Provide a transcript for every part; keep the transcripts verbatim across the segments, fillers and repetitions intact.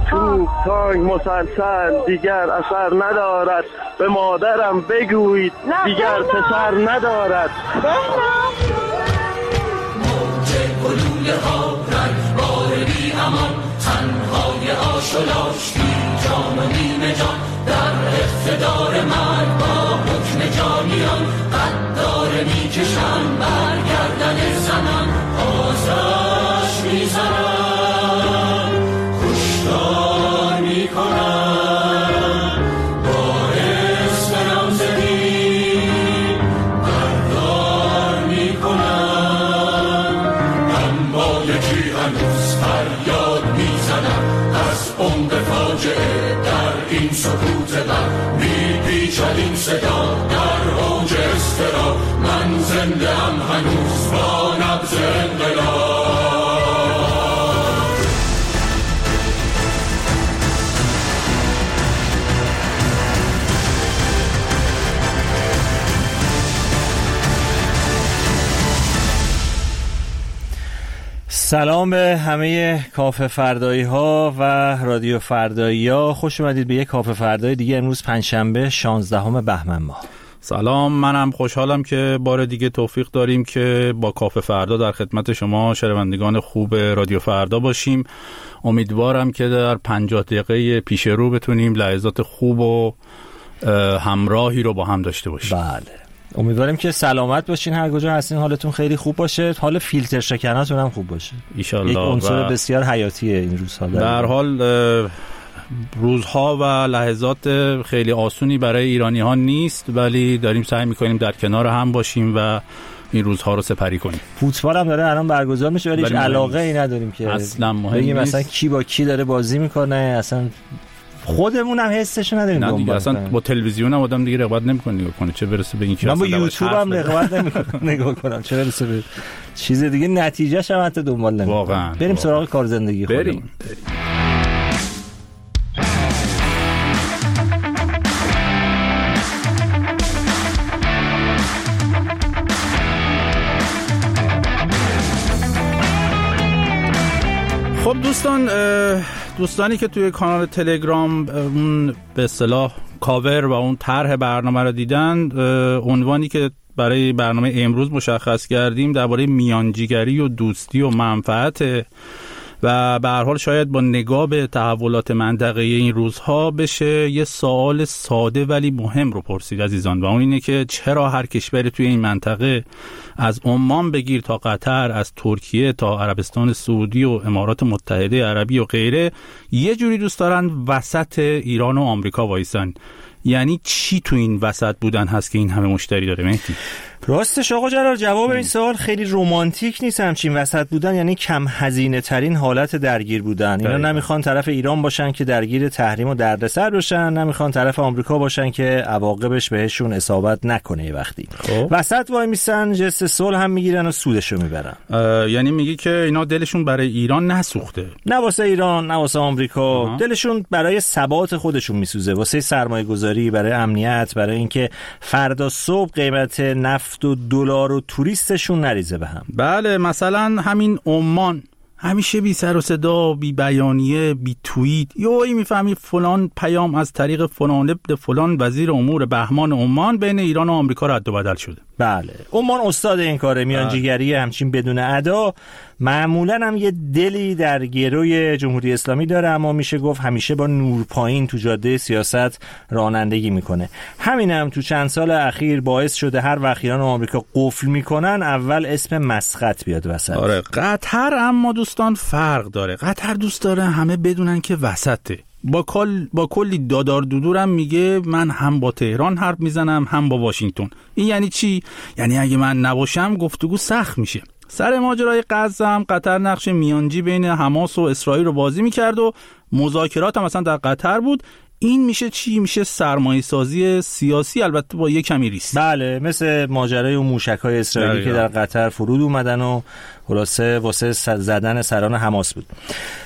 توپ تانک مسلسل دیگر اثر ندارد، به مادرم بگویید دیگر پسر ندارد. موج گلوله ها رنگبار بی امان، تنهای آشلاش بی جان و نیمه جان، در اقتدار مرگ با حکم جانیان، قدار می کشن برگردن زمان، آزش می زنن کشتار می کنن، باعث نامزدی بردار می کنن. اما یکی هنوز فریاد می زنن از عمق فاجعه در این سکوت بر، می پیچد این صدا در اوج استرا، من زنده ام هنوز با نبض انقلاب. سلام به همه کافه فردایی ها و رادیو فردایی ها، خوش اومدید به یک کافه فردای دیگه. امروز پنجشنبه شانزدهم بهمن ماه. سلام، منم خوشحالم که بار دیگه توفیق داریم که با کافه فردا در خدمت شما شنوندگان خوب رادیو فردا باشیم. امیدوارم که در پنجاه دقیقه پیش رو بتونیم لحظات خوب و همراهی رو با هم داشته باشیم. بله، امیدواریم که سلامت باشین، هر کجا هستین حالتون خیلی خوب باشه، حال فیلتر شکناتون هم خوب باشه ان شاء الله. یک عنصر بسیار حیاتیه این روزها. در حال روزها و لحظات خیلی آسونی برای ایرانی ها نیست، ولی داریم سعی میکنیم در کنار هم باشیم و این روزها رو سپری کنیم. فوتبال هم داره الان برگزار میشه، ولی هیچ علاقه ای نداریم که اصلا مهم نیست مثلا کی با کی داره بازی میکنه، اصلا خودمون هم حسشو نداریم. نه دیگه، اصلا با تلویزیون هم آدم دیگه رقابت نمیکنه نگاه کنه، چه برسه به اینکه من با یوتیوب هم رقابت نمیکنم نگاه کنم، چه برسه به چیز دیگه، نتیجهش هم حتی دنبال نمیکنم. واقعا بریم واقعا. سراغ کار زندگی خودمون. بریم. بریم. خب دوستان، دوستانی که توی کانال تلگرام اون به اصطلاح کاور و اون طرح برنامه رو دیدن، عنوانی که برای برنامه امروز مشخص کردیم درباره میانجیگری و دوستی و منفعت و به هر حال شاید با نگاه به تحولات منطقه‌ای این روزها بشه یه سوال ساده ولی مهم رو پرسید عزیزان، و اون اینه که چرا هر کشوری توی این منطقه، از عمان بگیر تا قطر، از ترکیه تا عربستان سعودی و امارات متحده عربی و غیره، یه جوری دوست دارن وسط ایران و آمریکا وایسن؟ یعنی چی تو این وسط بودن هست که این همه مشتری داره مهدی؟ راستش آقا جلال جواب این سوال خیلی رمانتیک نیست. همچین وسط بودن یعنی کم هزینه ترین حالت درگیر بودن. اینا نمیخوان طرف ایران باشن که درگیر تحریم و دردسر بشن، نمیخوان طرف آمریکا باشن که عواقبش بهشون اصابت نکنه. وقتی خب. وسط وای میسن، جست صلح هم میگیرن و سودشو میبرن. یعنی میگی که اینا دلشون برای ایران نسوخته؟ نه واسه ایران، نه واسه آمریکا. آه. دلشون برای ثبات خودشون میسوزه، واسه سرمایه گذاری، برای امنیت، برای اینکه فردا صبح قیمت نفت و دلار و توریستشون نریزه به هم. بله، مثلا همین عمان همیشه بی سر و صدا، بی بیانیه، بی توییت، یهویی میفهمی فلان پیام از طریق فلان ابن فلان وزیر امور بهمان عمان بین ایران و آمریکا رد و بدل شده. بله، عمان استاد این کاره، میانجیگری همچین بدون ادا. معمولا هم یه دلی در گروی جمهوری اسلامی داره، اما میشه گفت همیشه با نور پایین تو جاده سیاست رانندگی میکنه. همین هم تو چند سال اخیر باعث شده هر وقت ایران و آمریکا قفل میکنن اول اسم مسقط بیاد وسط. آره، قطر اما دوستان فرق داره. قطر دوست داره همه بدونن که وسطه. با کل با کلی دادار دودورم میگه من هم با تهران حرف میزنم هم با واشنگتن. این یعنی چی؟ یعنی اگه من نباشم گفتگو سخت میشه. سر ماجرای غزه هم قطر نقش میانجی بین حماس و اسرائیل رو بازی میکرد و مذاکرات هم مثلا در قطر بود. این میشه چی؟ میشه سرمایه سازی سیاسی، البته با یک کمی ریسک. بله، مثل ماجرای اون موشک‌های اسرائیلی که در قطر فرود اومدن و خلاصه واسه زدن سران حماس بود.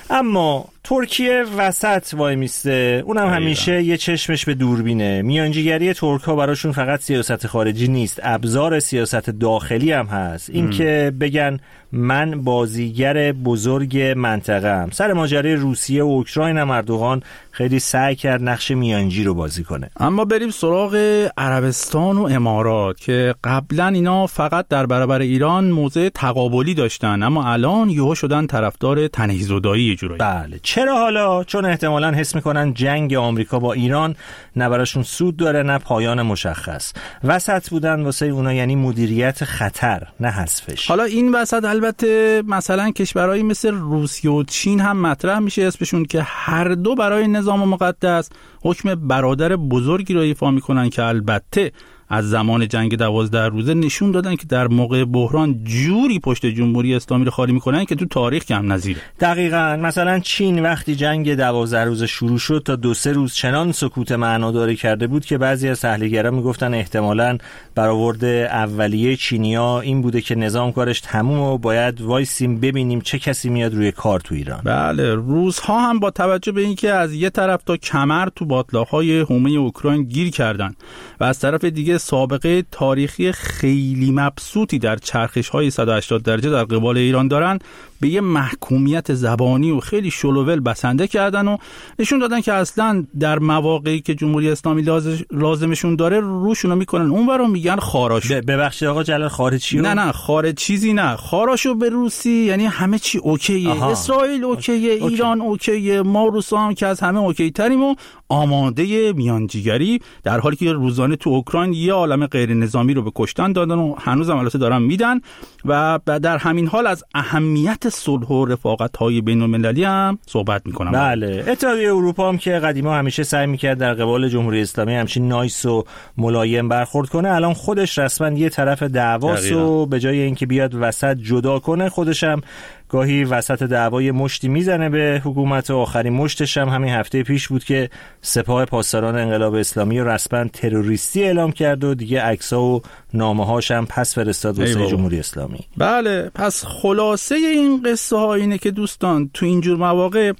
اما ترکیه وسط وای میسته، اونم همیشه یه چشمش به دوربینه. میانجیگری ترک ها براشون فقط سیاست خارجی نیست، ابزار سیاست داخلی هم هست. این که بگن من بازیگر بزرگ منطقه‌ام. سر ماجرای روسیه و اوکراین هم اردوغان خیلی سعی کرد نقش میانجی رو بازی کنه. اما بریم سراغ عربستان و امارات که قبلا اینا فقط در برابر ایران موضع تقابلی داشتن، اما الان یهو شدن طرفدار تنه‌زدایی یه جورایی. بله. چرا حالا؟ چون احتمالاً حس میکنن جنگ آمریکا با ایران نه براشون سود داره نه پایان مشخص. وسط بودن واسه اونا یعنی مدیریت خطر نه حذفش. حالا این وسط البته مثلا کشورهایی مثل روسیه و چین هم مطرح میشه اسمشون که هر دو برای نظام مقدس حکم برادر بزرگی رو ایفا میکنن که البته از زمان جنگ دوازده روزه نشون دادن که در موقع بحران جوری پشت جمهوری اسلامی رو خالی میکنن که تو تاریخ کم نظیره. دقیقاً. مثلا چین وقتی جنگ دوازده روزه شروع شد تا دو سه روز چنان سکوت معناداری کرده بود که بعضی از تحلیلگران میگفتن احتمالاً برآورد اولیه چینیا این بوده که نظام کارش تمومه و باید وایسیم ببینیم چه کسی میاد روی کار تو ایران. بله، روزها هم با توجه به اینکه از یه طرف تا کمر تو باطلاق‌های حومه اوکراین گیر کردن و از طرف دیگه سابقه تاریخی خیلی مبسوطی در چرخش‌های صد و هشتاد درجه در قبال ایران دارن، به یه محکومیت زبانی و خیلی شلوول بسنده کردن و نشون دادن که اصلا در مواقعی که جمهوری اسلامی لازمشون داره روشونو میکنن اونور رو میگن خاراشو. ببخشید آقا جلال، خارجیو؟ نه نه خارج چیزی نه، خاراشو به روسی یعنی همه چی اوکیه. آها. اسرائیل اوکیه، اوکی. ایران اوکیه، ما روسا هم که از همه اوکی تریم و آماده میانجیگری، در حالی که روزانه تو اوکراین یه عالمه غیر نظامی رو به کشتن دادن و هنوزم البته دارن میدن و در همین حال از اهمیت صلح و رفاقت‌های بین‌المللی هم صحبت می‌کنم. بله، اتحادیه اروپا هم که قدیما همیشه سعی می‌کرد در قبال جمهوری اسلامی همچین نایس و ملایم برخورد کنه، الان خودش رسما یه طرف دعواست و به جای اینکه بیاد وسط جدا کنه، خودش هم گاهی وسط دعوای مشتی میزنه به حکومت و آخرین مشتش هم همین هفته پیش بود که سپاه پاسداران انقلاب اسلامی رو رسما تروریستی اعلام کرد و دیگه عکس‌ها و نامه‌هاش هم پس فرستاد واسه جمهوری اسلامی. بله، پس خلاصه این قصه ها اینه که دوستان تو اینجور مواقع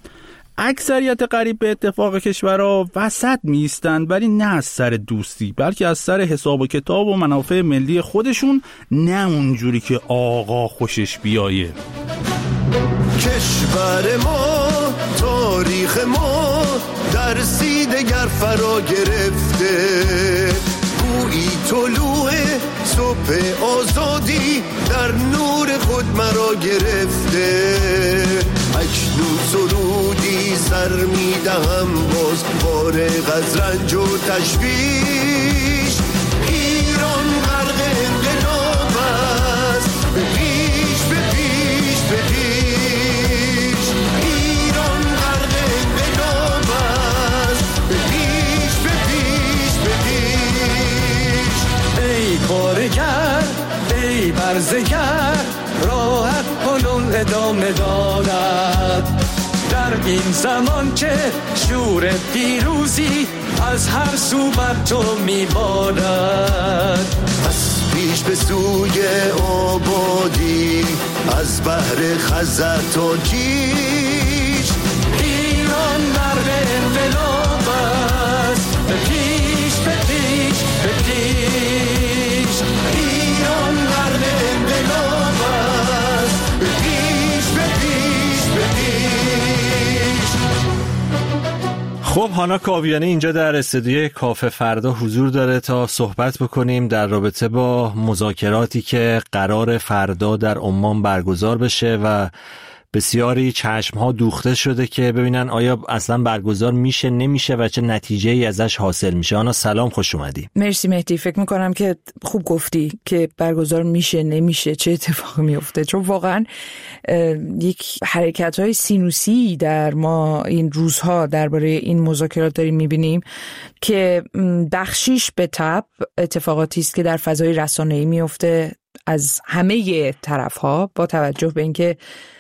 اکثریت قریب به اتفاق کشورها وسط میستن، ولی نه از سر دوستی بلکه از سر حساب و کتاب و منافع ملی خودشون، نه اونجوری که آقا خوشش بیایه. کشور ما تاریخ ما درسی دگر فرا گرفته، گویی طلوع صبح آزادی در نور خود مرا گرفته. اکنون سرودی سر میدهم باز فارغ از رنج و تشویش، ایران غرق انقلاب است، به پیش به پیش به پیش، ایران غرق انقلاب است، به پیش به پیش به پیش. ای کارگر ای برزگر راحت کنون ادامه دارد، در این زمان که شور پیروزی از هر سو بر تو میبارد. پس پیش به سوی آبادی از بحر خزر تا کیش، ایران مرد انقلاب است، به پیش به پیش به پیش، ایران مرد انقلاب است، به پیش به پیش به پیش. خب هانا کاویانی اینجا در استودیوی کافه فردا حضور داره تا صحبت بکنیم در رابطه با مذاکراتی که قرار فردا در عمان برگزار بشه و بسیاری چشم‌ها دوخته شده که ببینن آیا اصلا برگزار میشه نمیشه و چه نتیجه‌ای ازش حاصل میشه. آنا سلام، خوش اومدی. مرسی مهدی، فکر میکنم که خوب گفتی که برگزار میشه نمیشه چه اتفاقی میفته، چون واقعا یک حرکت‌های سینوسی در ما این روزها درباره این مذاکرات داریم میبینیم که بخشیش به تبع اتفاقاتی است که در فضای رسانه‌ای میفته از همه طرف‌ها، با توجه به اینکه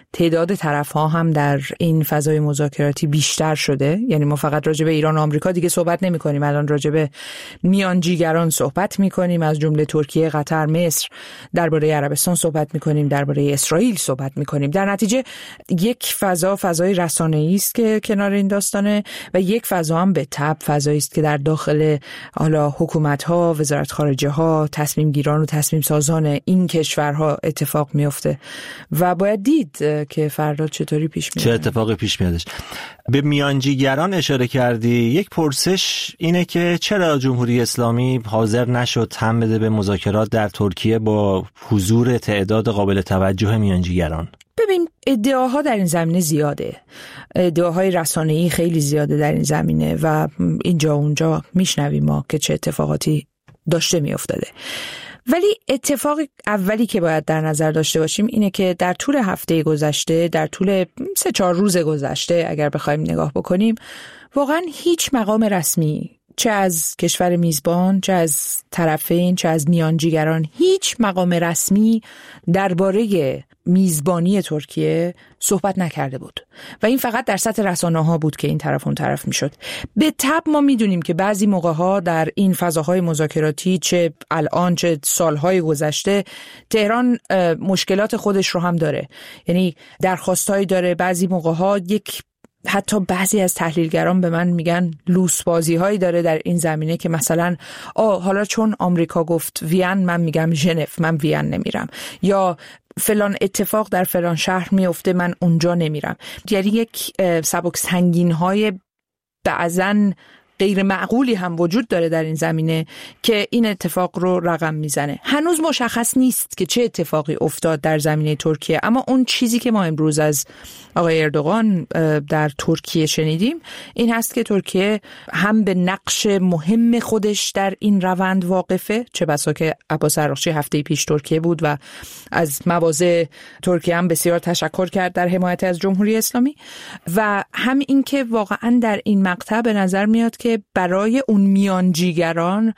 تعداد طرف‌ها هم در این فضای مذاکراتی بیشتر شده. یعنی ما فقط راجع به ایران و آمریکا دیگه صحبت نمی‌کنیم، الان راجع به میانجیگران صحبت می‌کنیم، از جمله ترکیه، قطر، مصر، درباره عربستان صحبت می‌کنیم، درباره اسرائیل صحبت می‌کنیم. در نتیجه یک فضا فضای رسانه‌ای است که کنار این داستانه و یک فضا هم به تبع فضایی است که در داخل حالا حکومت‌ها، وزارت خارجه ها، تصمیم گیران و تصمیم سازان این کشورها اتفاق میفته و باید دید که فردا چطوری پیش میاد، چه اتفاقی پیش میادش. به میانجیگران اشاره کردی. یک پرسش اینه که چرا جمهوری اسلامی حاضر نشد تن بده به مذاکرات در ترکیه با حضور تعداد قابل توجه میانجیگران؟ ببین، ادعاها در این زمینه زیاده، ادعاهای رسانه‌ای خیلی زیاده در این زمینه و اینجا اونجا میشنویم ما که چه اتفاقاتی داشته میافتاده. ولی اتفاق اولی که باید در نظر داشته باشیم اینه که در طول هفته گذشته، در طول سه چهار روز گذشته اگر بخوایم نگاه بکنیم، واقعا هیچ مقام رسمی، چه از کشور میزبان، چه از طرفین، چه از میانجیگران، هیچ مقام رسمی درباره میزبانی ترکیه صحبت نکرده بود و این فقط در سطح رسانه ها بود که این طرف اون طرف میشد. به تبع ما میدونیم که بعضی موقع ها در این فضاهای مذاکراتی، چه الان چه سالهای گذشته، تهران مشکلات خودش رو هم داره، یعنی درخواستایی داره. بعضی موقع ها یک حتی بعضی از تحلیلگران به من میگن لوس بازی هایی داره در این زمینه که مثلا آه حالا چون آمریکا گفت وین، من میگم ژنو، من وین نمیرم، یا فلان اتفاق در فلان شهر میفته، من اونجا نمیرم. یعنی یک سبک سنگین های بعضن غیر معقولی هم وجود داره در این زمینه که این اتفاق رو رقم میزنه. هنوز مشخص نیست که چه اتفاقی افتاد در زمینه ترکیه، اما اون چیزی که ما امروز از آقای اردوغان در ترکیه شنیدیم این هست که ترکیه هم به نقش مهم خودش در این روند واقفه، چه بسا که عباس عراقچی هفته پیش ترکیه بود و از مواضع ترکیه هم بسیار تشکر کرد در حمایت از جمهوری اسلامی، و هم این که واقعا در این مقطع به نظر میاد که برای اون میانجیگران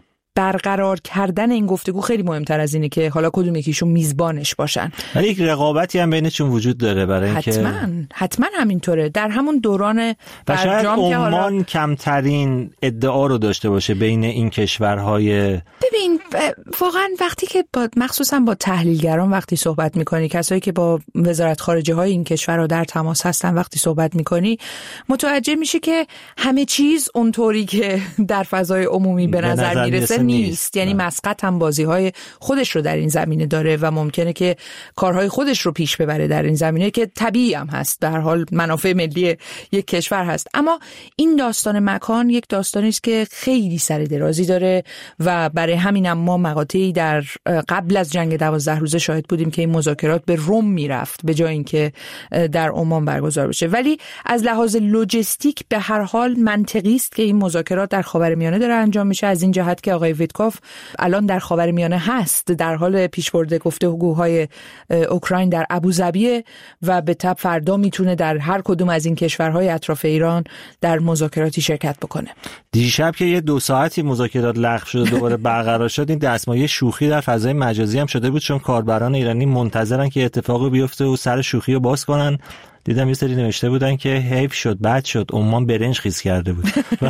برقرار کردن این گفتگو خیلی مهمتر از اینه که حالا کدوم یکیشون میزبانش باشن. ولی یک رقابتی هم بینشون وجود داره برای اینکه حتما حتما همینطوره. در همون دوران برجام که حالا عمان کمترین ادعا رو داشته باشه بین این کشورهای. ببین واقعا وقتی که با مخصوصا با تحلیلگران وقتی صحبت میکنی، کسایی که با وزارت خارجه های این کشورها در تماس هستن وقتی صحبت میکنی، متوجه میشی که همه چیز اونطوری که در فضای عمومی به نظر, نظر میرسه نیست, نیست. یعنی مسقط هم بازی‌های خودش رو در این زمینه داره و ممکنه که کارهای خودش رو پیش ببره در این زمینه که طبیعی هم هست، در حال منافع ملی یک کشور هست. اما این داستان مکان یک داستانی است که خیلی سر درازی داره و برای همین هم ما مقاطعی در قبل از جنگ دوازده روزه شاهد بودیم که این مذاکرات به روم میرفت به جای اینکه در عمان برگزار بشه. ولی از لحاظ لوجستیک به هر حال منطقی است که این مذاکرات در خاورمیانه داره انجام میشه، از این جهت که آقای ویتکوف الان در خاورمیانه هست، در حال پیشبرد گفتگوهای اوکراین در ابوظبی و به تبع فردا میتونه در هر کدوم از این کشورهای اطراف ایران در مذاکراتی شرکت بکنه. دیشب که یه دو ساعتی مذاکرات لغو شد دوباره برقرار شد، این دستمایه شوخی در فضای مجازی هم شده بود، چون کاربران ایرانی منتظرن که اتفاقی بیفته و سر شوخی رو باز کنن. دیدم یه سری نوشته بودن که حیف شد، بد شد، عمان برنج خیس کرده بود.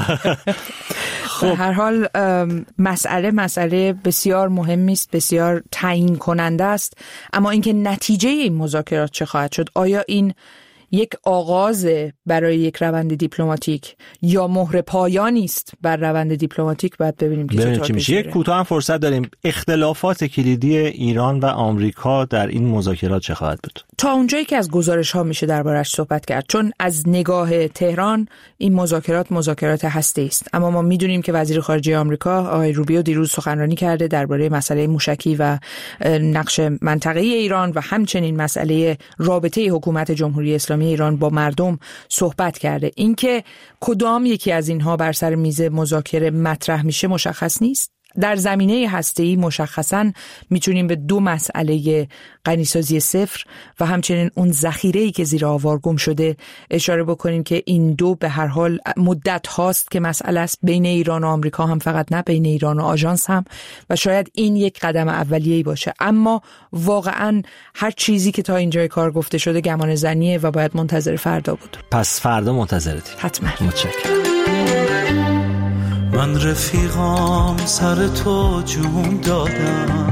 خب هر حال مسئله مسئله بسیار مهمی است، بسیار تعیین کننده است، اما اینکه نتیجه این مذاکرات چه خواهد شد، آیا این یک آغاز برای یک روند دیپلماتیک یا مهر پایانی است بر روند دیپلماتیک، باید ببینیم که چطور میشه. یک کوتاه هم فرصت داریم. اختلافات کلیدی ایران و آمریکا در این مذاکرات چه خواهد بود؟ تا اونجایی که از گزارش ها میشه دربارش صحبت کرد، چون از نگاه تهران این مذاکرات مذاکرات هسته‌ای است، اما ما میدونیم که وزیر خارجه آمریکا آقای روبیو دیروز سخنرانی کرده درباره مسئله موشکی و نقش منطقه‌ای ایران و همچنین مسئله رابطه حکومت جمهوری اسلامی ایران با مردم صحبت کرده. اینکه کدام یکی از اینها بر سر میز مذاکره مطرح میشه مشخص نیست، در زمینه هسته‌ای مشخصاً میتونیم به دو مسئله غنیسازی صفر و همچنین اون ذخیره‌ای که زیر آوار گم شده اشاره بکنیم که این دو به هر حال مدت هاست که مسئله است، بین ایران و آمریکا هم، فقط نه، بین ایران و آژانس هم، و شاید این یک قدم اولیه‌ای باشه. اما واقعاً هر چیزی که تا اینجای کار گفته شده گمان زنیه و باید منتظر فردا بود. پس فردا منتظرتی. حتما. متشکرم. من رفیقام سر تو جون دادم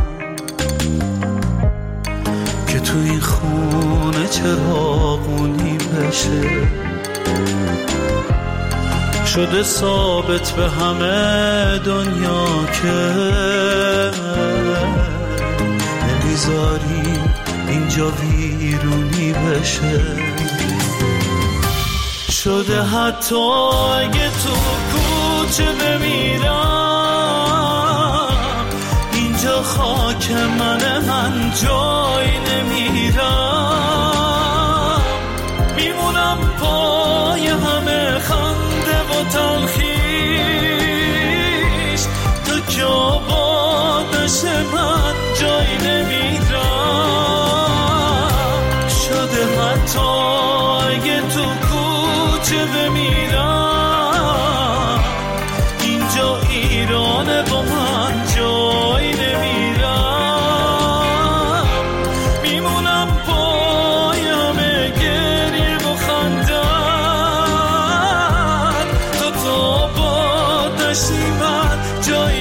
که تو این خونه چراغونی بشه، شده ثابت به همه دنیا که نمیذاری اینجا ویرونی بشه، شده حتی اگه تو کوچه بمیرم اینجا خاک منه، من جای نمیرم، میمونم پای همه خنده و تلخیش، تو که آبادش من جای نمیرم، شده حتی اگه تو کوچه بمیرم اینجا ایرانه با من جای نمیرم، میمونم پایم گریه و خندن، تا تا با دشتی من جای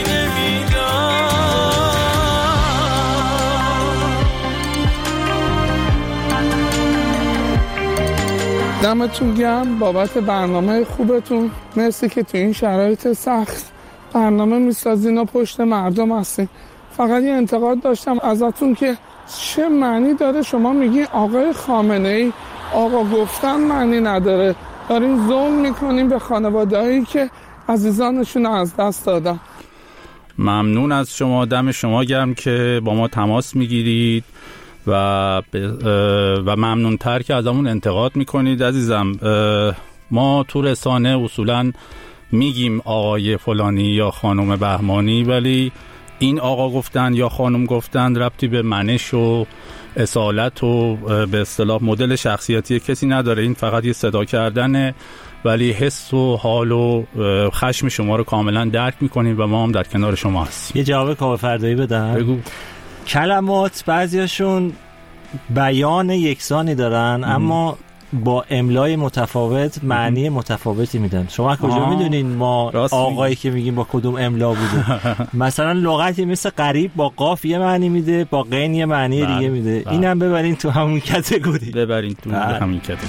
نمیرم. دمتون گرم بابت برنامه خوبتون. مرسی که تو این شرایط سخت برنامه میسازین و پشت مردم هستین. فقط یه انتقاد داشتم ازتون که چه معنی داره شما میگی آقای خامنه‌ای آقا گفتن معنی نداره، دارین ظلم میکنین به خانواده‌هایی که عزیزانشون از دست دادن. ممنون از شما، دم شما گرم که با ما تماس میگیرید و و ممنون‌تر که ازمون انتقاد میکنید. عزیزم، ما تو رسانه اصولاً میگیم آقای فلانی یا خانم بهمانی، ولی این آقا گفتن یا خانم گفتن ربطی به منش و اصالت و به اصطلاح مدل شخصیتی کسی نداره. این فقط یه صدا کردنه، ولی حس و حال و خشم شما رو کاملا درک میکنیم و ما هم در کنار شما هستیم. یه جواب کاوه فردایی بدم؟ بگو. کلمات بعضیاشون بیان یکسانی دارن ام. اما با املای متفاوت معنی متفاوتی میدن. شما کجا میدونین ما آقایی که میگیم با کدوم املا بوده؟ مثلا لغتی مثل غریب با قاف یه معنی میده، با غین یه معنی دیگه میده. اینم ببرین تو همون کاتگوری. ببرین تو همین کاتگوری.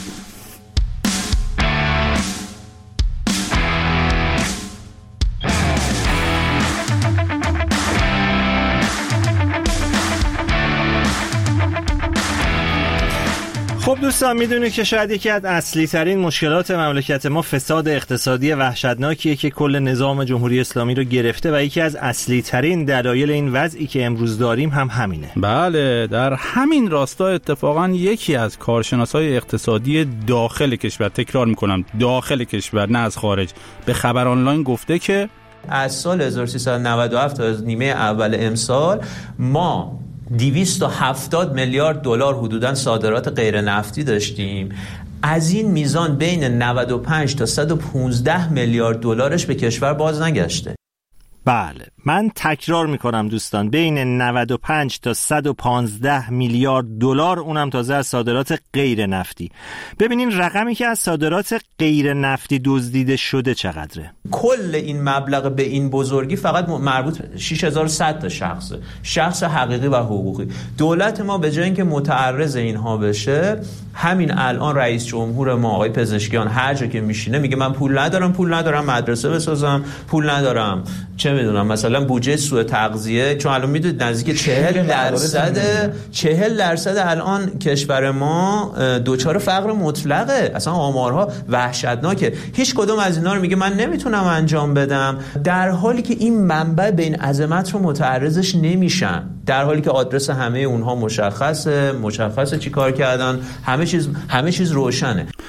خب دوستان، میدونید که شاید یکی از اصلی ترین مشکلات مملکت ما فساد اقتصادی وحشتناکیه که کل نظام جمهوری اسلامی رو گرفته و یکی از اصلی ترین دلایل این وضعی که امروز داریم هم همینه. بله، در همین راستا اتفاقا یکی از کارشناسای اقتصادی داخل کشور، تکرار میکنم داخل کشور نه از خارج، به خبر آنلاین گفته که از سال هزار و سیصد و نود و هفت تا نیمه اول امسال ما دویست و هفتاد میلیارد دلار حدوداً صادرات غیر نفتی داشتیم. از این میزان بین نود و پنج تا صد و پانزده میلیارد دلارش به کشور باز نگشته. بله، من تکرار میکنم دوستان، بین نود و پنج تا صد و پانزده میلیارد دلار، اونم تازه از صادرات غیر نفتی. ببینین رقمی که از صادرات غیر نفتی دزدیده شده چقدره. کل این مبلغ به این بزرگی فقط مربوط شش هزار و صد تا شخصه، شخص حقیقی و حقوقی. دولت ما به جای اینکه متعرض اینها بشه، همین الان رئیس جمهور ما آقای پزشکیان هر جا که میشینه میگه من پول ندارم، پول ندارم مدرسه بسازم، پول ندارم چه میدونم مثلا بودجه سوء تغذیه، چون الان میدونید نزدیک چهل درصد چهل درصد الان کشور ما دوچار فقر مطلقه. اصلا آمارها وحشتناکه. هیچ کدوم از اینا رو میگه من نمیتونم انجام بدم، در حالی که این منبع به این عظمت رو متعرضش نمیشن، در حالی که آدرس همه اونها مشخصه، مشخصه چی کار کردن، همه چیز همه چیز روشنه.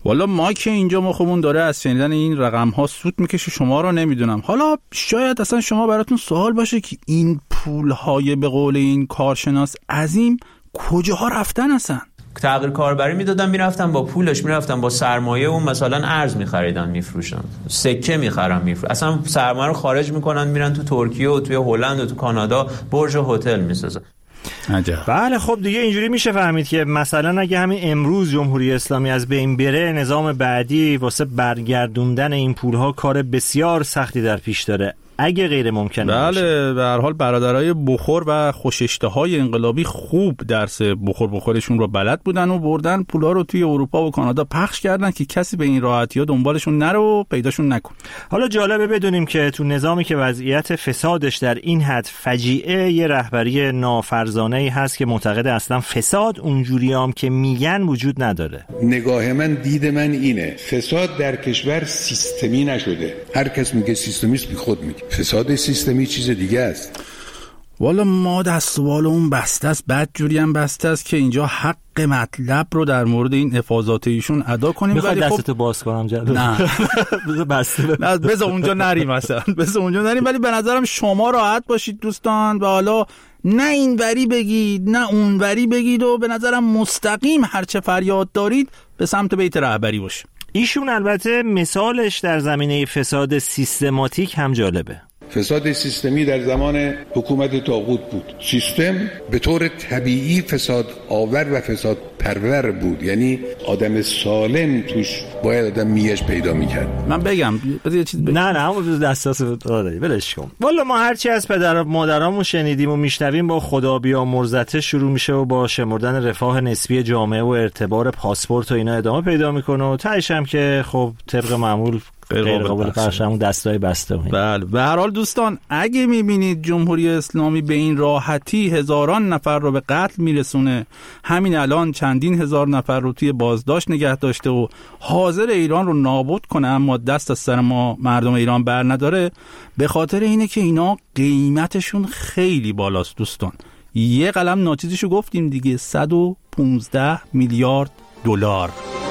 والا ما که اینجا مخمون داره از شنیدن این رقم ها سود میکشه، شما رو نمیدونم. حالا شاید اصلا شما براتون سوال باشه که این پول های به قول این کارشناس عظیم کجاها رفتن؟ اصلا تغییر کاربری میدادن میرفتن با پولش، میرفتن با سرمایه اون مثلا ارز میخریدن میفروشن، سکه میخرن میفروشن، اصلا سرمایه رو خارج میکنن میرن تو ترکیه و توی هلند و تو کانادا برج هتل میسازن. عجب. بله خب دیگه اینجوری میشه فهمید که مثلا اگه همین امروز جمهوری اسلامی از بین بره، نظام بعدی واسه برگردوندن این پولها کار بسیار سختی در پیش داره اگه غیر ممکنه. بله به هر حال برادرای بخور و خوش‌اشتهای انقلابی خوب درس بخور بخورشون رو بلد بودن و بردن پولا رو توی اروپا و کانادا پخش کردن که کسی به این راحتی‌ها دنبالشون نره و پیداشون نکنه. حالا جالبه بدونیم که تو نظامی که وضعیت فسادش در این حد فجیعه، یه رهبری نافرزانه‌ای هست که معتقد اصلا فساد اونجوریام که میگن وجود نداره. نگاه من، دید من اینه، فساد در کشور سیستمی نشده. هر کس میگه سیستمیست بی خود میگه. فساد سیستمی چیز دیگه است. والا ما دستوال اون بسته است، بد جوری هم بسته است که اینجا حق مطلب رو در مورد این افاضات ایشون ادا کنیم. میخوای دستتو باز کنم جلو؟ نه بذار بسته نه بذار اونجا نریم مثلا، بذار اونجا نریم. ولی به نظرم شما راحت باشید دوستان و حالا نه این وری بگید نه اون وری بگید و به نظرم مستقیم هرچه فریاد دارید به سمت بیت رهبری باشه. ایشون البته مثالش در زمینه فساد سیستماتیک هم جالبه. فساد سیستمی در زمان حکومت طاغوت بود. سیستم به طور طبیعی فساد آور و فساد پرور بود، یعنی آدم سالم توش باید آدم میش پیدا میکرد. من بگم بذار یه چیز بگم. نه نه همون دستاس داره ولش کن. والا ما هرچی از پدر و مادرامون شنیدیم و میشنویم با خدا بیامرزته شروع میشه و با شمردن رفاه نسبی جامعه و ارتبار پاسپورت و اینا ادامه پیدا میکنه و تهش هم که خب طبق معمول غیر قابل پخش همون دستای بسته. بله به هر حال دوستان اگه میبینید جمهوری اسلامی به این راحتی هزاران نفر رو به قتل میرسونه، همین الان چندین هزار نفر رو توی بازداشت نگه داشته و حاضر ایران رو نابود کنه اما دست از سر ما مردم ایران بر نداره، به خاطر اینه که اینا قیمتشون خیلی بالاست دوستان. یه قلم ناچیزشو گفتیم دیگه، صد و پانزده میلیارد دلار.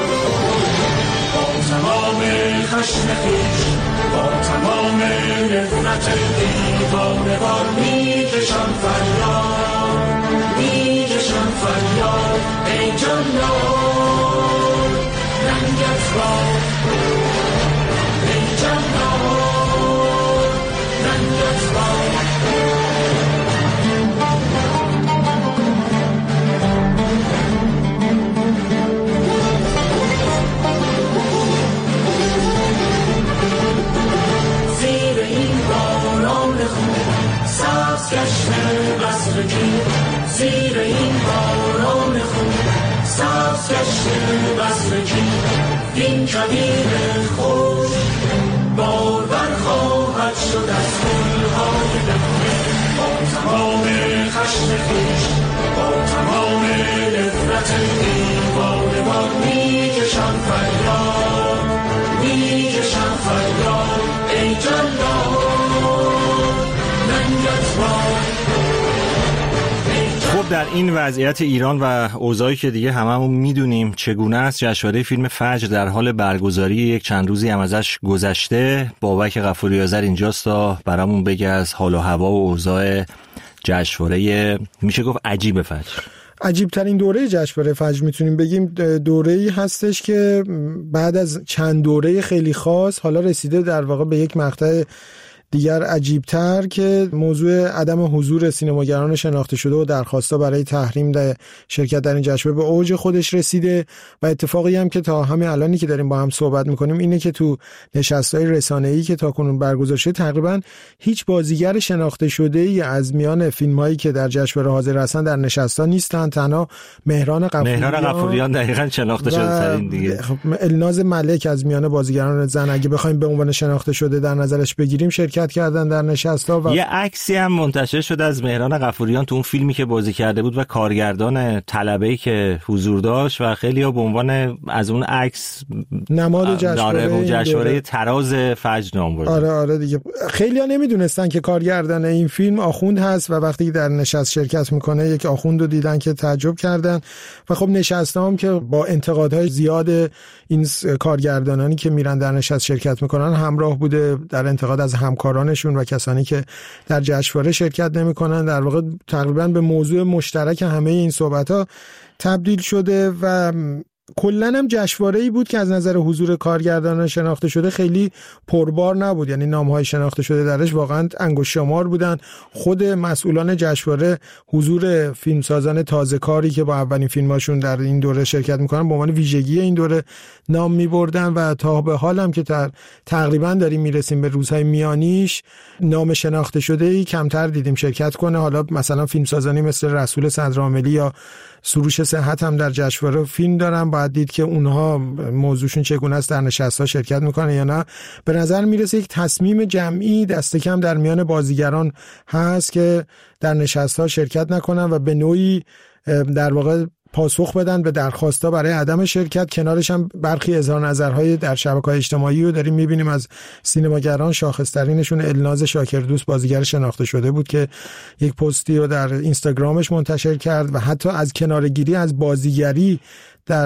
خشم خویش با تمام نفرت دیوانه‌وار میکشم فریاد، میکشم فریاد ای جلال رنگت را، ای جلال رنگت را. گشته قصر کی زیر این باران خون، سبز گشته قصر کی این کویر خوش بارور خواهد شد از گلهای بهمه. با تمام خشم خویش با تمام نفرت دیوانه‌وار میکشم فریاد، میکشم فریاد ای جلال. خب در این وضعیت ایران و اوضاعی که دیگه هممون میدونیم چگونه است، جشنواره فیلم فجر در حال برگزاری، یک چند روزی هم ازش گذشته. بابک غفوری آذر اینجاست تا برامون بگه از حال و هوا و اوضاع جشنواره میشه گفت عجیب فجر. عجیب ترین دوره جشنواره فجر میتونیم بگیم دوره‌ای هستش که بعد از چند دوره خیلی خاص حالا رسیده در واقع به یک مقطع دیگر عجیب‌تر که موضوع عدم حضور سینماگران شناخته شده و درخواست‌ها برای تحریم در شرکت در این جشنواره به اوج خودش رسیده و اتفاقی هم که تا همین الانی که داریم با هم صحبت می‌کنیم اینه که تو نشست‌های رسانه‌ای که تاکنون برگزار شده تقریباً هیچ بازیگر شناخته شده‌ای از میان فیلم‌هایی که در جشنواره حاضر هستن در نشست‌ها نیستن. تنها مهران غفوریان مهران غفوریان دقیقاً شناخته شده ترین دیگه. خب الناز ملک از میان بازیگران زن اگه بخوایم به عنوان شناخته شده در نظرش بگیریم شرکت شرکت کردن در نشست‌ها. و یه عکسی هم منتشر شد از مهران غفوریان تو اون فیلمی که بازی کرده بود و کارگردان طلبه‌ای که حضور داشت و خیلی‌ها به عنوان از اون عکس نماد جشنواره جشنواره تراز فجر نام بردن. آره آره دیگه خیلی‌ها نمیدونستن که کارگردان این فیلم آخوند هست و وقتی در نشست شرکت میکنه یک آخوند رو دیدن که تعجب کردن و خب نشست‌ها هم که با انتقادهای زیاد این کارگردانانی که میرن در نشست شرکت میکنن همراه بوده، در انتقاد از همکارانشون و کسانی که در جشنواره شرکت نمیکنن، در واقع تقریبا به موضوع مشترک همه این صحبت‌ها تبدیل شده و کلن هم جشنواره‌ای بود که از نظر حضور کارگردانان شناخته شده خیلی پربار نبود، یعنی نام‌های شناخته شده درش واقعا انگشت شمار بودن. خود مسئولان جشنواره حضور فیلمسازان تازه‌کاری که با اولین فیلماشون در این دوره شرکت می‌کنن به عنوان ویژگی این دوره نام می‌بردن و تا به حال هم که تقریبا داریم میرسیم به روزهای میانیش نام شناخته شده‌ای کمتر دیدیم شرکت کنه. حالا مثلا فیلمسازانی مثل رسول صدرعاملی یا سروش صحت هم در جشنواره فیلم دارن، باید دید که اونها موضوعشون چگونه است، در نشست‌ها شرکت میکنن یا نه. به نظر میرسه یک تصمیم جمعی دست کم در میان بازیگران هست که در نشست‌ها شرکت نکنن و به نوعی در واقع پاسخ بدن به درخواست‌ها برای عدم شرکت. کنارش هم برخی اظهار نظرهای در شبکه‌های اجتماعی رو داریم می‌بینیم از سینماگران. شاخص‌ترینشون الناز شاکردوست بازیگر شناخته شده بود که یک پستی رو در اینستاگرامش منتشر کرد و حتی از کناره‌گیری از بازیگری در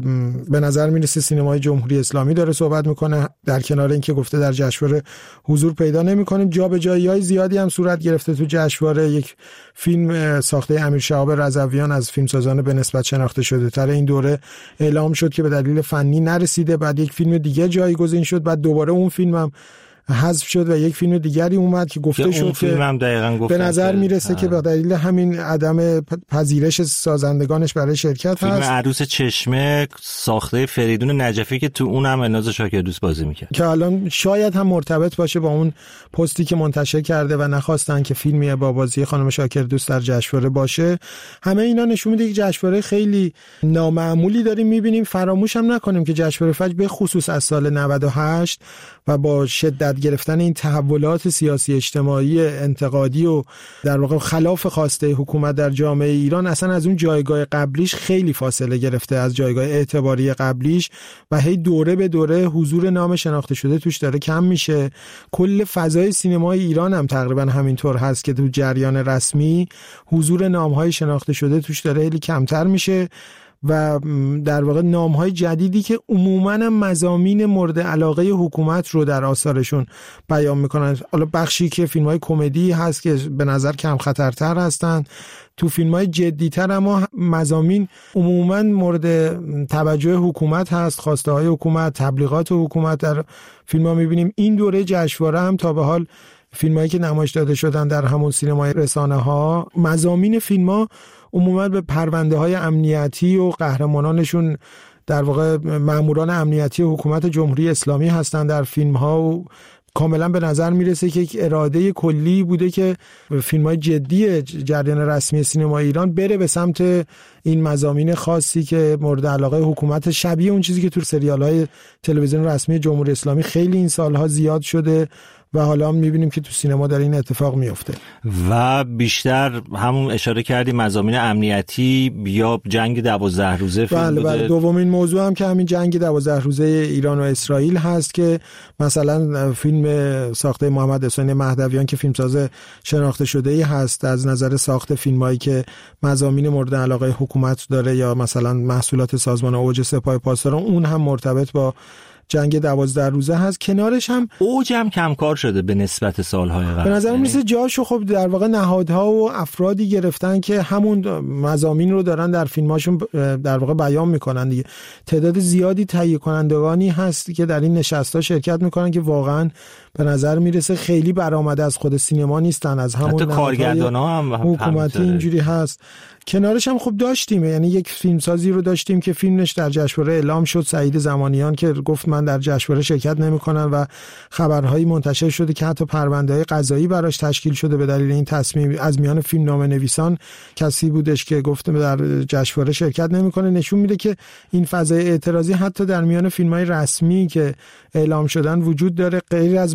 به نظر میرسه سینمای جمهوری اسلامی داره صحبت میکنه، در کنار اینکه گفته در جشنواره حضور پیدا نمیکنیم. جابجایی‌های زیادی هم صورت گرفته تو جشنواره. یک فیلم ساخته امیر شهاب رضویان از فیلمسازان به نسبت شناخته شده تر این دوره اعلام شد که به دلیل فنی نرسیده، بعد یک فیلم دیگه جایگزین شد، بعد دوباره اون فیلم هم حذف شد و یک فیلم دیگری اومد که گفته شد که به نظر میرسه که به دلیل همین عدم پذیرش سازندگانش برای شرکت فیلم هست. فیلم عروس چشمه ساخته فریدون نجفی که تو اونم الناز شاکردوست بازی میکرد که الان شاید هم مرتبط باشه با اون پستی که منتشر کرده و نخواستن که فیلمی با بازی خانم شاکردوست در جشنواره باشه. همه اینا نشون میده که جشنواره خیلی نامعمولی داریم میبینیم. فراموش هم نکنیم که جشنواره فجر به خصوص از سال نود و هشت و با شدت گرفتن این تحولات سیاسی اجتماعی انتقادی و در واقع خلاف خواسته حکومت در جامعه ایران اصلا از اون جایگاه قبلیش خیلی فاصله گرفته، از جایگاه اعتباری قبلیش، و هی دوره به دوره حضور نام شناخته شده توش داره کم میشه. کل فضای سینمای ایران هم تقریبا همینطور هست که تو جریان رسمی حضور نام‌های شناخته شده توش داره خیلی کمتر میشه و در واقع نام‌های جدیدی که عموماً مضامین مورد علاقه حکومت رو در آثارشون بیان میکنن. حالا بخشی که فیلم‌های کمدی هست که به نظر کم خطرتر هستن، تو فیلم‌های جدی‌تر اما مضامین عموماً مورد توجه حکومت هست، خواسته های حکومت، تبلیغات حکومت در فیلم‌ها می‌بینیم. این دوره جشنواره هم تا به حال فیلمایی که نمایش داده شدن در همون سینمای رسانه‌ها، مضامین فیلم‌ها عموما به پرونده های امنیتی و قهرمانانشون در واقع ماموران امنیتی حکومت جمهوری اسلامی هستند در فیلم ها و کاملا به نظر میرسه که یک اراده کلی بوده که فیلم های جدی جریان رسمی سینما ایران بره به سمت این مضامین خاصی که مورد علاقه حکومت، شبیه اون چیزی که تو سریال های تلویزیون رسمی جمهوری اسلامی خیلی این سالها زیاد شده و حالا هم میبینیم که تو سینما در این اتفاق میفته. و بیشتر همون اشاره کردیم مضامین امنیتی یا جنگ دوازده روزه فیلم بله بله. دومین موضوع هم که همین جنگ دوازده روزه ایران و اسرائیل هست که مثلا فیلم ساخته محمد حسین مهدویان که فیلمساز شناخته شده ای هست از نظر ساخت فیلمایی که مضامین مورد علاقه حکومت داره یا مثلا محصولات سازمان اوج سپاه پاسداران، اون هم مرتبط با جنگ دوازده روزه هست. کنارش هم اوج هم کمکار شده به نسبت سالهای قبل. به نظر میسه جاشو خب در واقع نهادها و افرادی گرفتن که همون مضامین رو دارن در فیلماشون در واقع بیان میکنن دیگه. تعداد زیادی تهیه کنندگانی هست که در این نشست‌ها شرکت میکنن که واقعا به نظر میرسه خیلی برآمده از خود سینما نیستن، از همون حتی کارگردان‌ها هم حکومتی اینجوری هست. کنارش هم خب داشتیم، یعنی یک فیلمسازی رو داشتیم که فیلمش در جشنواره اعلام شد، سعید زمانیان که گفت من در جشنواره شرکت نمی‌کنم و خبرهایی منتشر شده که حتی پرونده‌های قضایی براش تشکیل شده به دلیل این تصمیم. از میان فیلمنامه نویسان کسی بودش که گفت در جشنواره شرکت نمی‌کنه. نشون میده که این فضای اعتراضی حتی در میان فیلم‌های رسمی که اعلام شدن وجود داره، غیر از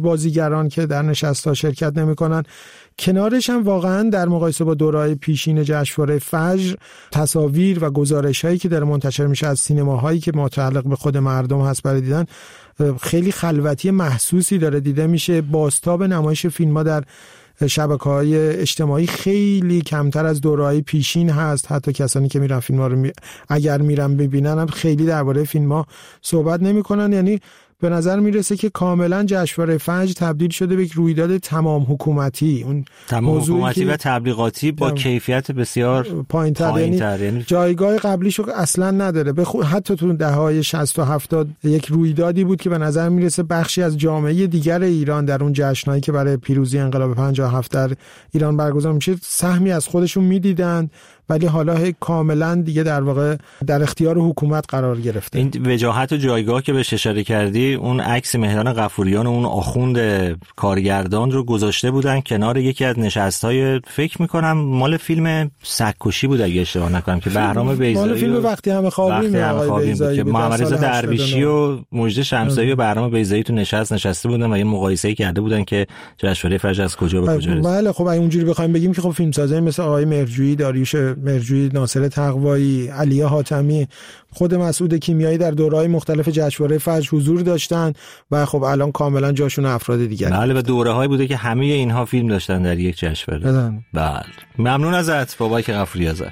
بازیگران که در نشست‌ها شرکت نمی‌کنن. کنارش هم واقعا در مقایسه با دوره‌های پیشین جشنواره فجر تصاویر و گزارش‌هایی که در منتشر میشه از سینماهایی که متعلق به خود مردم هست برای دیدن خیلی خلوتی محسوسی داره دیده میشه. بازتاب نمایش فیلم‌ها در شبکه‌های اجتماعی خیلی کمتر از دوره‌های پیشین هست. حتی کسانی که میرن فیلم‌ها رو می... اگر میرن ببینن هم خیلی درباره فیلم‌ها صحبت نمی‌کنن. یعنی به نظر میرسه که کاملا جشنواره فجر تبدیل شده به یک رویداد تمام حکومتی، اون تمام حکومتی و تبلیغاتی با کیفیت بسیار پایین‌تر، پایین یعنی, یعنی جایگاه قبلیشو اصلا نداره. بخو... حتی تو دهه‌های شصت و هفتاد یک رویدادی بود که به نظر میرسه بخشی از جامعه دیگر ایران در اون جشنایی که برای پیروزی انقلاب پنجاه و هفت در ایران برگزار میشه سهمی از خودشون میدیدن، ولی حالا کاملا دیگه در واقع در اختیار حکومت قرار گرفته. این وجاهت و جایگاه که بهش اشاره کردی، اون عکس مهران غفوریان و اون آخوند کارگردان رو گذاشته بودن کنار یکی از نشست‌های، فکر می‌کنم مال فیلم سگ‌کشی بود اگه اشتباه نکنم، که بهرام بیضایی، مال فیلم وقتی همه خوابیم آقای بیضایی که محمد رضا درویشی و مجد شمسایی و بهرام بیضایی تو نشست نشسته بودن و یه مقایسه‌ای کرده بودن که جشنواره فجر از کجا به کجا رسید. بله خب اگه اونجوری بخوایم بگیم که خب فیلمسازای مثل آقای مرجویی، داریوش مرجویی، ناصر تقوایی، علی حاتمی، خود مسعود کیمیایی در دوره‌های مختلف جشنواره فجر حضور داشتن و خب الان کاملا جاشون افراد دیگه. بله و دوره‌هایی بوده که همه اینها فیلم داشتن در یک جشنواره. بله ممنون ازت بابک غفوری آذر.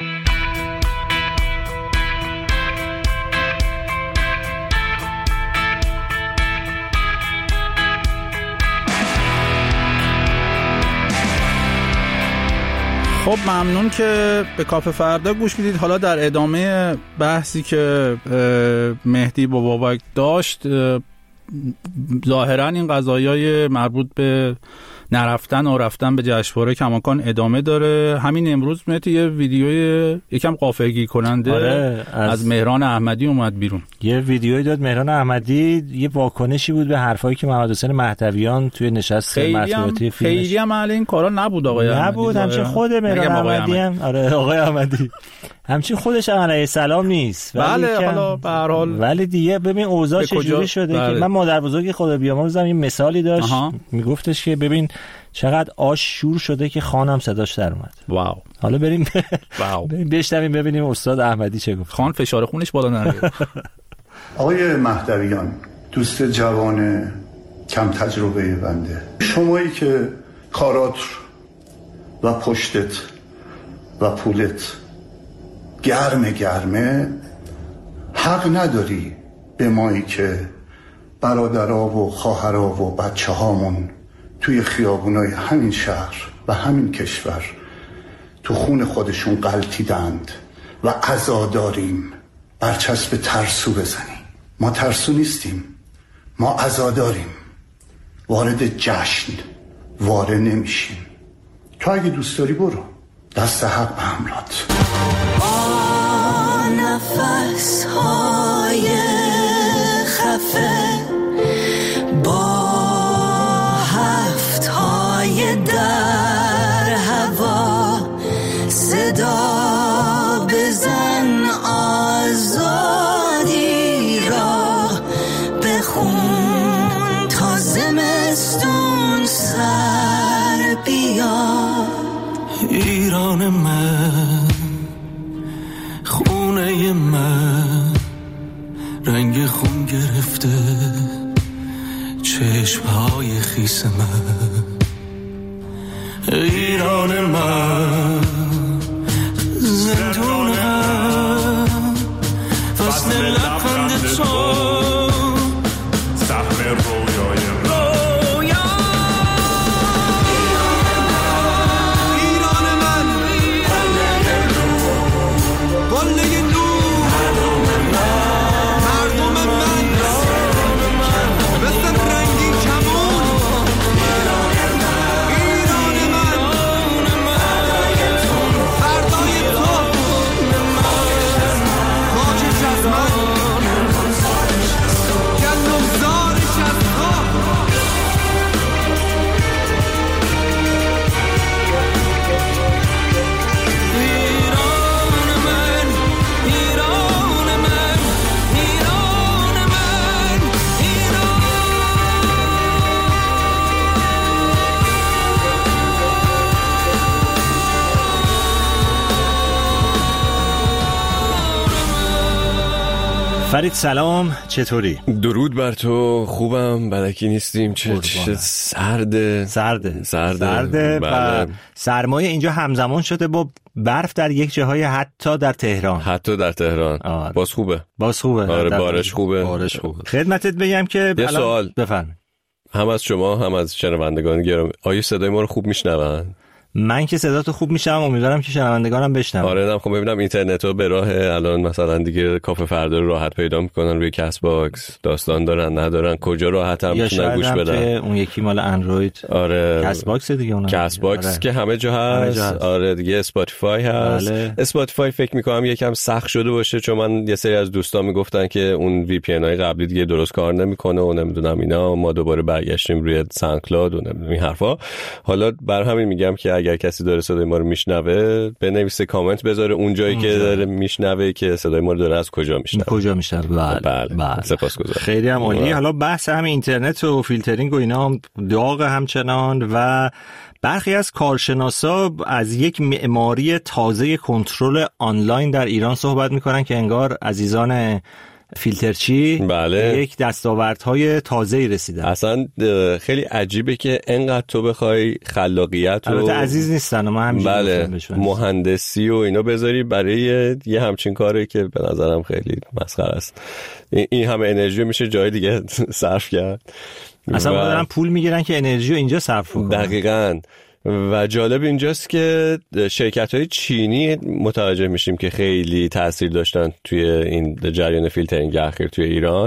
خب ممنون که به کافه فردا گوش میدید. حالا در ادامه بحثی که مهدی با بابک داشت، ظاهرا این قضایای مربوط به نرفتن و رفتن به جشنواره کماکان ادامه داره. همین امروز مهدی یه ویدیوی یکم غافلگیر کننده آره از, از مهران احمدی اومد بیرون. یه ویدیویی داد مهران احمدی، یه واکنشی بود به حرفایی که محمد حسین مهدویان توی نشست مطبوعاتی فیلمش. خیلی هم اهل این کارا نبود آقای احمدی. نبود، همچین خود مهران احمدی هم آره آقای احمدی همچین خودش هم علیه السلام نیست. بله حالا به هر حال ولی دیگه ببین اوضاع چجوری شده بله. که من مادر بزرگ خدا بیامرزم یه مثالی داشت، میگفتش که ببین چقدر آش شور شده که خانم صداش در اومد. واو. حالا بریم واو بریم بشنویم ببینیم استاد احمدی چه گفت. خان فشار خونش بالا نره. آقای مهدویان، دوست جوان کم تجربه بنده، شمایی که کارات و پشتت و پولت گرمه گرمه، حق نداری به مایی که برادرها و خواهرها و بچه هامون توی خیابونای همین شهر و همین کشور تو خون خودشون غلطیدند و عزاداریم برچسب ترسو بزنیم. ما ترسو نیستیم، ما عزاداریم، وارد جشن وارد نمیشیم. تو اگه دوست داری برو، دست حق به حملات. آن نفس های خفه با هفت های در هوا، صدا بزن آزادی را بخون تا زمستون سر بیاد. ایران من، خونه من، رنگ خون گرفته چشمهای خیس من. ایران من، زندون من، فصل لبخند تو، سهم رویای من. فرید سلام، چطوری؟ درود بر تو، خوبم، بدکی نیستیم. چه, چه سرده سرده سرده, سرده و سرمایه اینجا همزمان شده با برف در یک جاهای، حتی در تهران حتی در تهران آره. باز خوبه باز خوبه آره بارش خوبه بارش خوبه خدمتت بگم که یه سوال بفرمایید، هم از شما هم از شنوندگان گرامی، آیا صدای ما رو خوب میشنون؟ من که صداتو خوب میشنم، امیدوارم که شنوندگانم بشنون. آره نم خب ببینم اینترنتو به راه الان مثلا دیگه کافه فردا رو راحت پیدا میکنن روی کست باکس، داستان دارن ندارن، کجا راحت هم میتونن گوش بدن. یا اون یکی مال اندروید آره کست باکس دیگه، اونم کست باکس آره. که همه جا هست, همه جا هست. آره دیگه اسپاتیفای هست. بله. اسپاتیفای فکر میکنم یکم سخت شده باشه، چون من یه سری از دوستان میگفتن که اون وی پی ان های قبلی دیگه درست کار نمیکنه و نمیدونم اینا، ما دوباره برگشتیم روی ساوندکلاود و نمیدونم این حرفا. حالا بر همین میگم که اگر کسی داره صدای ما رو میشنوه بنویسه، کامنت بذاره اون جایی که داره میشنوه که صدای ما رو داره از کجا میشنوه کجا میشنوه. بله بله, بله. سپاسگزارم، خیلی هم عالی. حالا بحث هم اینترنت و فیلترینگ و اینا هم داغ همچنان و برخی از کارشناسا از یک معماری تازه کنترل آنلاین در ایران صحبت میکنن که انگار عزیزان فیلترچی بله. یک دستاوردهای تازه‌ای رسیدن. اصلا خیلی عجیبه که انقدر تو بخوای خلاقیت و البته عزیز نیستن، ما همینجوری بله. مهندسی و اینا بذاری برای یه همچین کاری که به نظرم خیلی مسخره است. این همه انرژی میشه جای دیگه صرف کرد. اصلا و... دارن پول میگیرن که انرژی رو اینجا صرف کنن. دقیقاً. و جالب اینجاست که شرکت‌های چینی متوجه میشیم که خیلی تأثیر داشتن توی این جریان فیلترینگ اخیر توی ایران.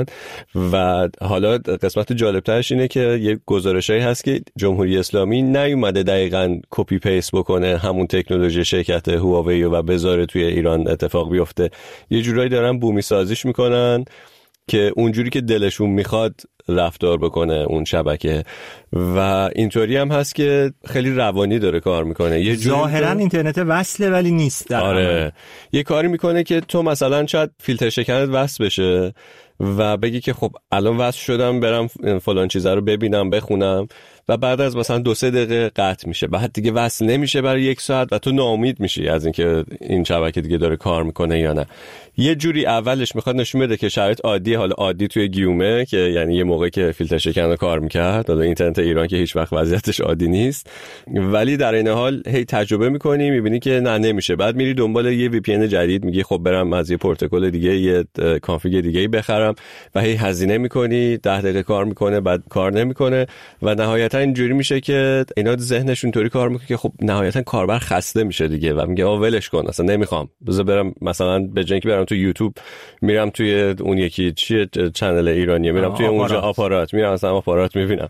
و حالا قسمت جالبترش اینه که یه گزارشایی هست که جمهوری اسلامی نیومده دقیقاً کپی پیست بکنه همون تکنولوژی شرکت هواوی و بذاره توی ایران اتفاق بیفته. یه جورایی دارن بومی سازیش میکنن که اونجوری که دلشون میخواد رفتار بکنه اون شبکه. و اینطوری هم هست که خیلی روانی داره کار میکنه. یه ظاهرا اینترنت وصله ولی نیست. آره یه کاری میکنه که تو مثلا شاید فیلتر شکنت وصل بشه و بگی که خب الان وصل شدم برم فلان چیزا رو ببینم بخونم و بعد از مثلا دو سه دقیقه قطع میشه، بعد دیگه وصل نمیشه برای یک ساعت و تو ناامید میشی از اینکه این شبکه دیگه داره کار میکنه یا نه. یه جوری اولش میخواد نشون بده که شرایط عادی، حالا عادی توی گیومه که یعنی یه موقع که فیلتر شکن کار میکرد، حالا اینترنت ایران که هیچ وقت وضعیتش عادی نیست، ولی در این حال هی تجربه میکنی میبینی که نه نمیشه، بعد میری دنبال یه وی پی ان جدید، میگی خب برم از یه پروتکل دیگه یه کانفیگ دیگه بخرم و هی هزینه میکنی، ده دقیقه کار میکنه بعد کار نمیکنه و نهایتا اینجوری میشه که اینا ذهنشون طوری کار میکنه که خب نهایتا کاربر خسته میشه دیگه و میگه آ ولش کن اصلا نمیخوام، بذار برم مثلا به جای اینکه برم تو یوتیوب میرم توی اون یکی چیه چنل ایرانیه میرم توی آپارات. اونجا آپارات میرم مثلا آپارات میبینم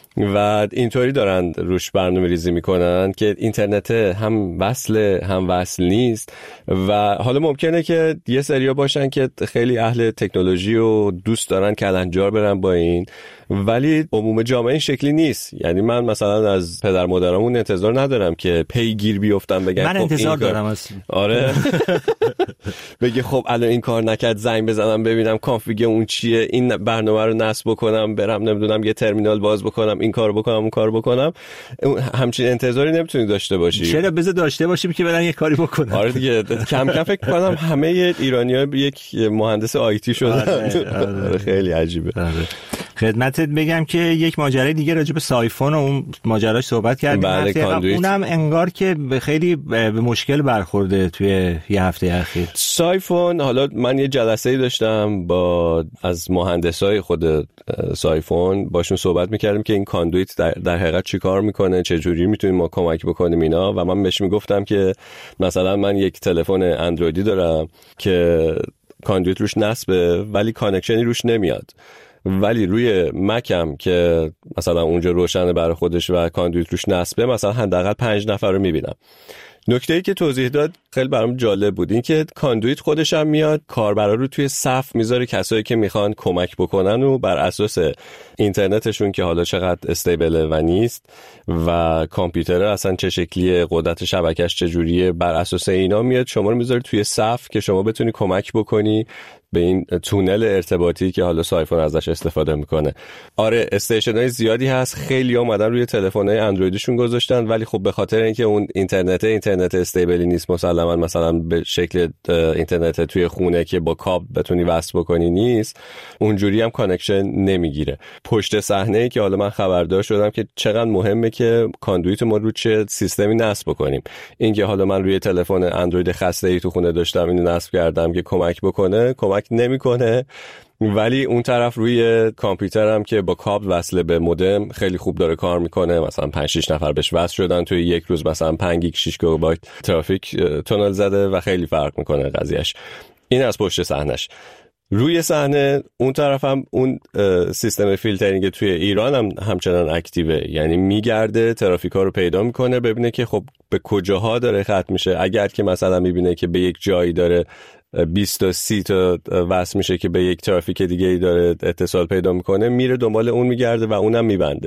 و اینطوری دارن روش برنامه ریزی میکنن که اینترنت هم وصل هم وصل نیست. و حالا ممکنه که یه سریا باشن که خیلی اهل تکنولوژی و دوست دارن کلنجار برن با این، ولی عموم جامعه این شکلی نیست. یعنی من مثلا از پدر مادرامون انتظار ندارم که پیگیر بیفتن بگن من خب انتظار دارم اصلا. آره بگه خب الان این کار نکرد زنگ بزنم ببینم کانفیگ اون چیه، این برنامه رو نصب بکنم برم نمیدونم یه ترمینال باز بکنم این کارو بکنم اون کارو بکنم. همچین انتظاری نمیتونی داشته باشی. چرا بذار داشته باشیم که برن یه کاری بکنن. آره دیگه کم کم فکر کنم همه ایرانی‌ها یک مهندس آیتی شدن. آره، آره. خیلی عجیبه. آره. خدمتت بگم که یک ماجرای دیگه راجع به سایفون و اون ماجراش صحبت کردیم. اونم انگار که خیلی به مشکل برخورده توی یه هفته اخیر. سایفون، حالا من یه جلسه‌ای داشتم با از مهندسای خود سایفون، باشون صحبت می‌کردیم که این کاندویت در, در حقیقت چی کار میکنه، چه جوری میتونیم ما کمک بکنیم اینا. و من بهش میگفتم که مثلا من یک تلفن اندرویدی دارم که کاندویت روش نصبه ولی کانکشنی روش نمیاد، ولی روی مکم که مثلا اونجا روشنه برای خودش و کاندویت روش نصبه مثلا حداقل پنج نفر رو میبینم. نکته‌ای که توضیح داد خیلی برام جالب بود، این که کاندویت خودش هم میاد کاربرا رو توی صف میذاره، کسایی که میخوان کمک بکنن و بر اساس اینترنتشون که حالا چقدر استیبله و نیست و کامپیوتر اصلا چه شکلیه، قدرت شبکه‌اش چجوریه، بر اساس اینا میاد شما رو میذاره توی صف که شما بتونی کمک بکنی به این تونل ارتباطی که حالا سایفون ازش استفاده میکنه. آره استیشن‌های زیادی هست، خیلی اومدن روی تلفن‌های اندرویدشون گذاشتن، ولی خب به خاطر اینکه اون اینترنت اینترنت استیبلی نیست، مسلماً مثلا به شکل اینترنت توی خونه که با کابل بتونی وصل بکنی نیست، اونجوری هم کانکشن نمیگیره. پشت صحنه‌ای که حالا من خبردار شدم که چقدر مهمه که کاندویت ما رو چه سیستمی نصب بکنیم. اینکه حالا من روی تلفن اندروید خسته‌ای تو خونه داشتم اینو نصب کردم که کمک بکنه، کمک نمیکنه، ولی اون طرف روی کامپیوترم که با کابل وصله به مودم خیلی خوب داره کار میکنه. مثلا پنج شش نفر بهش وصل شدن توی یک روز، مثلا پنج گیگ شش گیگابایت ترافیک تونل زده و خیلی فرق میکنه قضیهش. این از پشت صحنهش. روی صحنه اون طرف هم اون سیستم فیلترینگ توی ایران هم همچنان اکتیوه، یعنی میگرده ترافیکا رو پیدا میکنه ببینه که خب به کجاها داره ختم میشه. اگر که مثلا میبینه که به یک جایی داره بیست تا سی تا وصل میشه که به یک ترافیک دیگه ای داره اتصال پیدا میکنه، میره دنبال اون میگرده و اونم میبنده.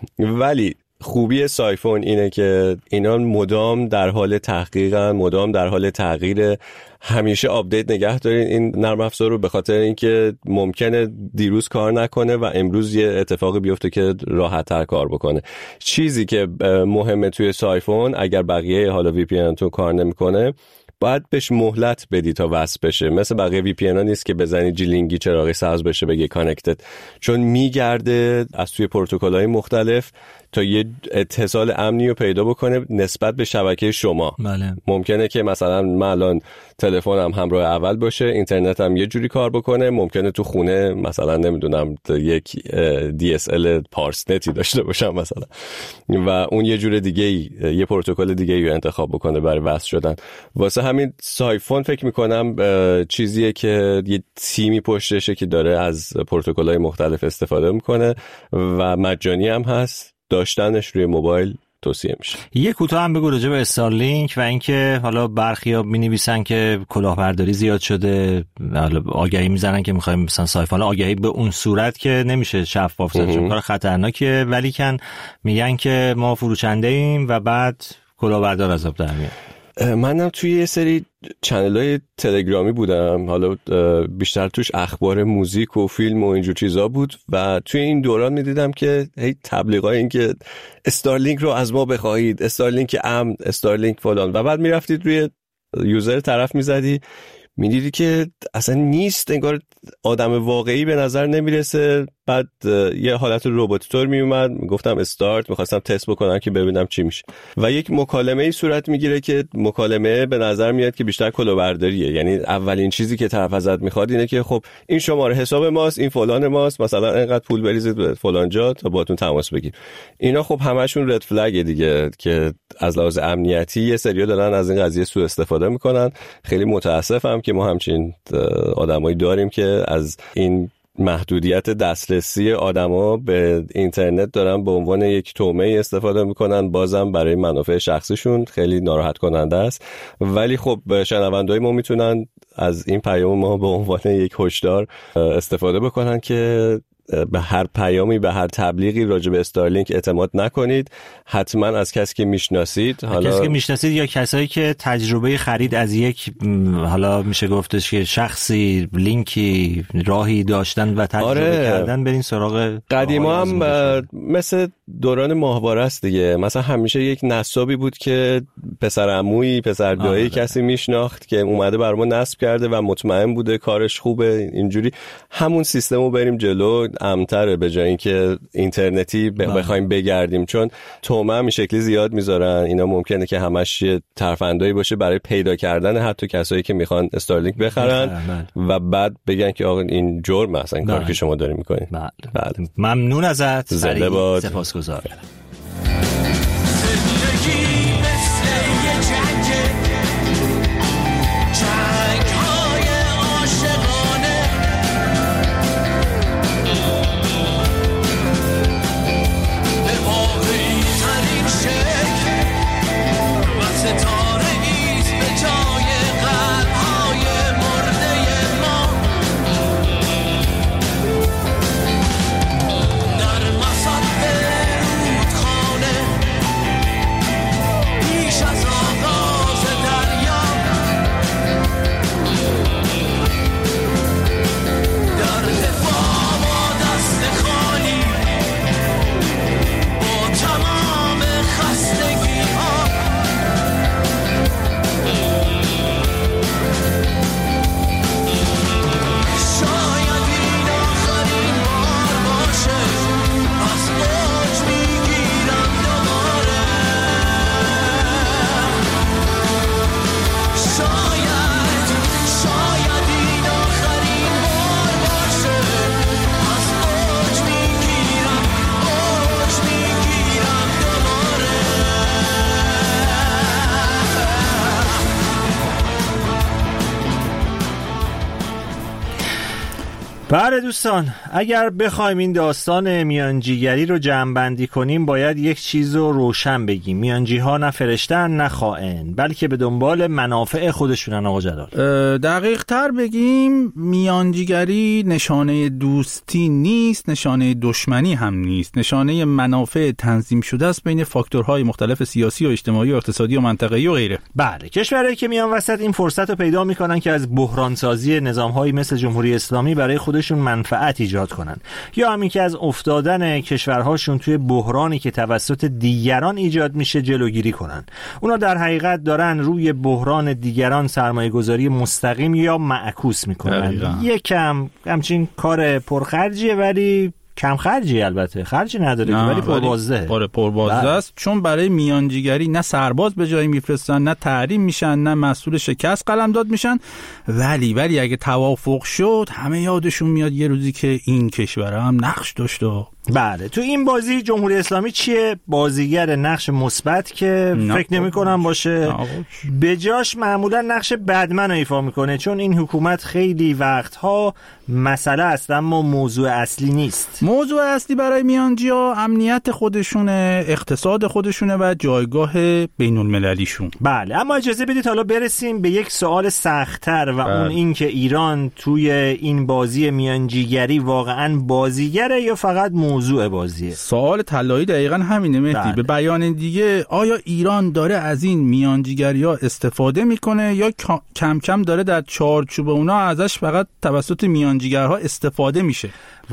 ولی خوبی سایفون اینه که اینا مدام در حال تحقیقن، مدام در حال تغییر، همیشه آپدیت نگه دارین این نرم افزار رو، به خاطر اینکه ممکنه دیروز کار نکنه و امروز یه اتفاقی بیفته که راحت تر کار بکنه. چیزی که مهمه توی سایفون، اگر بقیه حالا وی پی ان تو کار نمیکنه باید بهش مهلت بدی تا وصل بشه. مثل بقیه وی پی ان ها نیست که بزنی جیلینگی چراغی سبز بشه بگه کانکتد، چون میگرده از توی پروتکل‌های مختلف تا یه اتصال امنی رو پیدا بکنه نسبت به شبکه شما. بله. ممکنه که مثلا من الان تلفنم همراه اول باشه، اینترنتم یه جوری کار بکنه، ممکنه تو خونه مثلا نمیدونم یک دی اس ال پارسنتی داشته باشم مثلا و اون یه جور دیگه ای، یه پروتکل دیگه ای رو انتخاب بکنه برای وصل شدن. واسه همین سایفون فکر میکنم چیزیه که یه تیمی پشتشه که داره از پروتکل‌های مختلف استفاده میکنه و مجانی هم هست، داشتنش روی موبایل توصیه میشه. یه کوتاه هم بگو راجع به استارلینک و اینکه حالا برخیا می‌نویسن که کلاهبرداری زیاد شده، حالا آگهی میزنن که می‌خوایم مثلا سایفون آگهی به اون صورت که نمیشه شفاف زد چون کار خطرناکه، ولی کن میگن که ما فروشنده ایم و بعد کلاهبردار از آب در میاد. منم توی یه سری چنل‌های تلگرامی بودم، حالا بیشتر توش اخبار موزیک و فیلم و اینجور چیزا بود و توی این دوران می‌دیدم که هی تبلیغای این که استارلینک رو از ما بخواهید، استارلینک امن، استارلینک فلان، و بعد میرفتید روی یوزر طرف میزدی میدیدی که اصلا نیست، انگار آدم واقعی به نظر نمیرسه. بعد یه حالت رباتیتور میومد، میگفتم استارت، میخواستم تست بکنم که ببینم چی میشه و یک مکالمه ای صورت میگیره که مکالمه به نظر میاد که بیشتر کلاهبرداریه. یعنی اولین چیزی که طرف ازت میخواد اینه که خب این شماره حساب ماست، این فلان ماست، مثلا اینقدر پول بریزید به فلان جا تا باهاتون تماس بگیر. اینا خب همشون رد فلگ دیگه که از لحاظ امنیتی یه سری‌ها دارن از این قضیه سوء استفاده میکنن. خیلی متاسفم که ما همچین آدمایی داریم که از این محدودیت دسترسی آدما به اینترنت دارن به عنوان یک طعمه استفاده میکنن، بازم برای منافع شخصیشون. خیلی ناراحت کننده است، ولی خب شنوندای ما میتونن از این پیام ما به عنوان یک هشدار استفاده بکنن که به هر پیامی، به هر تبلیغی راجع به استارلینک اعتماد نکنید. حتما از کسی که میشناسید، حالا کسی که میشناسید یا کسایی که تجربه خرید از یک، حالا میشه گفتش که شخصی، لینکی، راهی داشتن و تجربه آره. کردن، برین سراغ. قدیما هم مثل دوران ماهواره است دیگه، مثلا همیشه یک نصابی بود که پسر عمویی، پسر دایی کسی میشناخت که اومده برامون نصب کرده و مطمئن بوده کارش خوبه، اینجوری همون سیستمو بریم جلو، امن‌تره به جای اینکه اینترنتی بخوایم بگردیم، چون تومه هم این شکلی زیاد میذارن. اینا ممکنه که همش یه ترفندایی باشه برای پیدا کردن حتی کسایی که میخوان استارلینک بخرن و بعد بگن که آقا این جرم است این کاری که شما دارین میکنین. بله. بله. ممنون ازت، زنده باد، سپاسگزارم. بله دوستان، اگر بخوایم این داستان میانجیگری رو جمع‌بندی کنیم باید یک چیز رو روشن بگیم. میانجی ها نه فرشتن نه خائن، بلکه به دنبال منافع خودشونن. آقا جلال دقیق تر بگیم میانجیگری نشانه دوستی نیست، نشانه دشمنی هم نیست، نشانه منافع تنظیم شده است بین فاکتورهای مختلف سیاسی و اجتماعی و اقتصادی و منطقه‌ای و غیره. بله، کشورهایی که میان وسط این فرصت رو پیدا میکنن که از بحرانسازی نظام‌هایی مثل جمهوری اسلامی برای خودشون منفعت ایجاد کنن، یا همین که از افتادن کشورهاشون توی بحرانی که توسط دیگران ایجاد میشه جلوگیری کنن. اونا در حقیقت دارن روی بحران دیگران سرمایه‌گذاری مستقیم یا معکوس میکنن. یکم همچین کار پرخرجیه ولی کم خرجی، البته خرجی نداره ولی پربازده. آره پربازده است، چون برای میانجیگری نه سرباز به جایی میفرستن، نه تحریم میشن، نه مسئول شکست قلمداد میشن. ولی ولی اگه توافق شد همه یادشون میاد یه روزی که این کشور هم نقش داشت. بله، تو این بازی جمهوری اسلامی چیه؟ بازیگر نقش مثبت که نه. فکر نمی کنم باشه، به جاش معمولا نقش بدمن رو ایفا میکنه، چون این حکومت خیلی وقتها مسئله است اما موضوع اصلی نیست. موضوع اصلی برای میانجی‌ها امنیت خودشونه، اقتصاد خودشونه و جایگاه بین المللیشون. بله، اما اجازه بدید حالا برسیم به یک سوال سخت‌تر و بله. اون این که ایران توی این بازی میانجیگری واقعاً بازیگره یا فقط موضوع بازیه؟ سوال طلایی دقیقاً همینه مهدی. بله. به بیان دیگه آیا ایران داره از این میانجیگری‌ها استفاده میکنه یا کم کم داره در چارچوب اونا ازش فقط توسط میانجیگرها استفاده میشه؟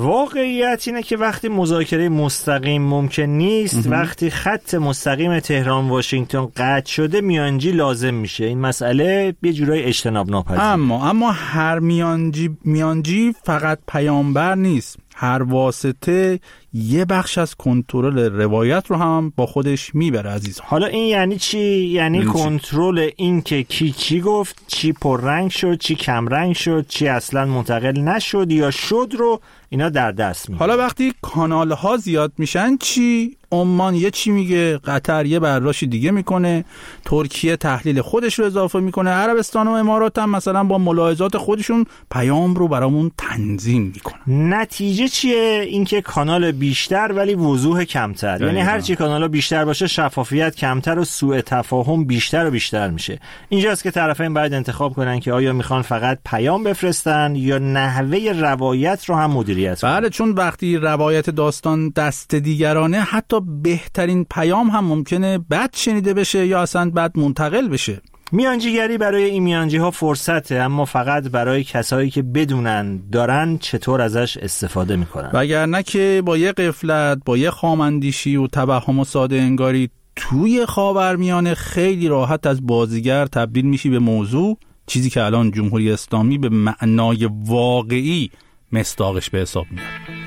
واقعیت اینه که وقتی مذاکره مستقیم ممکن نیست، امه. وقتی خط مستقیم تهران واشنگتن قطع شده میانجی لازم میشه. این مسئله یه جورای اجتناب ناپذیره. اما اما هر میانجی میانجی فقط پیامبر نیست. هر واسطه یه بخش از کنترل روایت رو هم با خودش میبره عزیز. حالا این یعنی چی؟ یعنی کنترل این که کی چی گفت، چی پررنگ شد، چی کمرنگ شد، چی اصلا منتقل نشد یا شد رو اینا در دست میگیره. حالا وقتی کانال ها زیاد میشن چی؟ عمان یه چی میگه، قطر یه برداشت دیگه میکنه، ترکیه تحلیل خودش رو اضافه میکنه، عربستان و امارات هم مثلا با ملاحظات خودشون پیام رو برامون تنظیم میکنن. نتیجه چیه؟ اینکه کانال بیشتر ولی وضوح کمتر. دقیقا. یعنی هر چی کانال بیشتر باشه شفافیت کمتر و سوء تفاهم بیشتر و بیشتر میشه. اینجاست که طرفین باید انتخاب کنن که آیا میخوان فقط پیام بفرستن یا نحوه روایت رو هم مدیریت کنن. بله، چون وقتی روایت داستان دست دیگرانه حتی بهترین پیام هم ممکنه بد شنیده بشه یا اصلا بد منتقل بشه. میانجیگری برای این میانجی ها فرصته، اما فقط برای کسایی که بدونن دارن چطور ازش استفاده میکنن. وگرنه که با یه غفلت، با یه خام‌اندیشی و توهم و ساده انگاری توی خاورمیانه خیلی راحت از بازیگر تبدیل میشی به موضوع، چیزی که الان جمهوری اسلامی به معنای واقعی مصداقش به حساب میاد.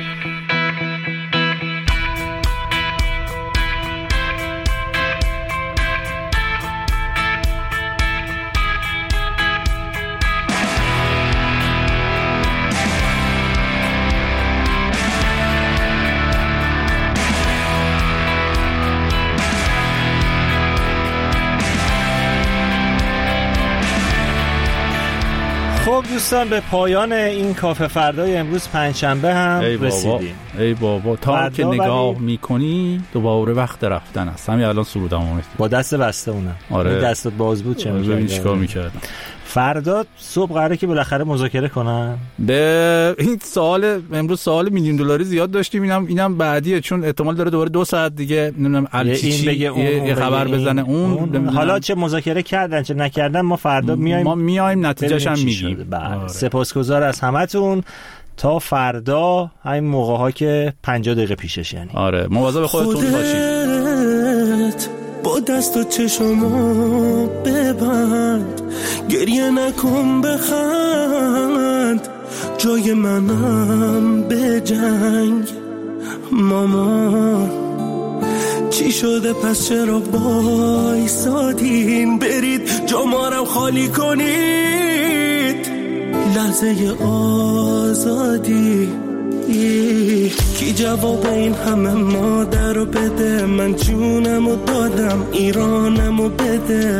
خب دوستان، به پایان این کافه فردای امروز پنجشنبه هم ای رسیدیم. ای بابا، تا که نگاه ولی... میکنی دوباره وقت رفتن است. همین الان سرودم اومد با دست بسته اونم. آره. دستت باز بود چه می‌کردی؟ چیکار می‌کردم؟ فردا صبح قراره که بالاخره مذاکره کنن. به این سوال امروز سوال میلیون دلاری زیاد داشتیم، اینم اینم بعدیه، چون احتمال داره دوباره دو ساعت دیگه نمیدونم این بگه اون یه خبر بزنه اون, اون. حالا چه مذاکره کردن چه نکردن ما فردا میایم ما میایم نتیجهش هم میگیم. آره. سپاسگزار از همتون. تا فردا همین موقع ها که پنجاه دقیقه پیشش. یعنی آره مواظب خودتون باشید. با دست و چشمو ببند، گریه نکن بخند، جای منم به جنگ. مامان چی شده پس چرا وایسادین؟ برید جامارم خالی کنید، لحظه آزادی. کی جواب این همه مادر رو بده؟ من جونم رو دادم، ایرانم رو بده.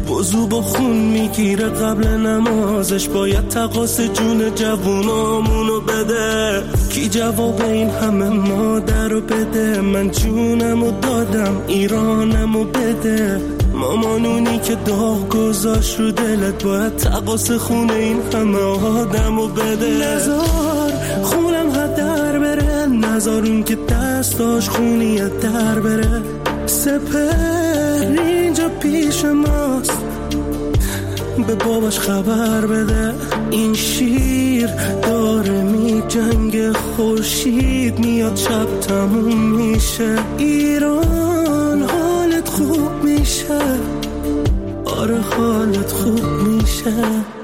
وضو با خون میگیره قبل نمازش، باید تقاس جون جوونامونو بده. کی جواب این همه مادرو بده؟ من جونمو دادم ایرانمو بده. مامانونی که داغ گذاشت رو دلت، باید تقاس خون این همه آدمو بده. نزار خونم هدر بره، نزار اون که دستاش خونیت در بره. سپر اینجا پیش ماست، به باباش خبر بده. این شیر داره می جنگ، خورشید میاد شب تموم میشه. ایران حالت خوب میشه، آره حالت خوب میشه.